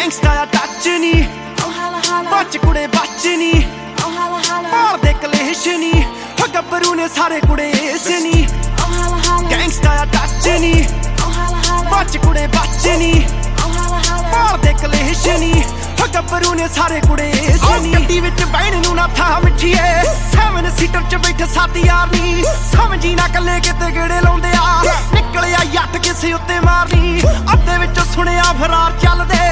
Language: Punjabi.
ਗੈਂਗਸਟਾ ਆ ਟੱਚ ਨੀ ਬੱਚ ਕੁੜੇ ਬੱਚ ਨੀ ਮਾਰਦੇ ਕਲੇਸ਼ ਨੀ ਹੋ ਗੱਭਰੂ ਨੇ ਸਾਰੇ ਕੁੜੇ ਇਸ ਨੀ ਗੈਂਗਸਟਾ ਆ ਟੱਚ ਨੀ ਬੱਚ ਕੁੜੇ ਬੱਚ ਨੀ ਮਾਰਦੇ ਕਲੇਸ਼ ਨੀ ਹੋ ਗੱਭਰੂ ਨੇ ਸਾਰੇ ਕੁੜੇ ਇਸ ਨੀ ਗੱਡੀ ਵਿੱਚ ਬਹਿਣ ਨੂੰ ਨਾ ਥਾਂ ਮਿੱਠੀਏ 7 ਸੀਟਰ ਚ ਬੈਠੇ 7 ਯਾਰ ਨੀ ਸਮਝੀ ਨਾ ਕੱਲੇ ਕਿਤੇ ਗੇੜੇ ਲਾਉਂਦੇ ਆ ਨਿਕਲਿਆ ਯੱਟ ਕਿਸੇ ਉੱਤੇ ਮਾਰਨੀ ਅੱਧੇ ਵਿੱਚ ਸੁਣਿਆ ਫਰਾਰ ਚੱਲਦੇ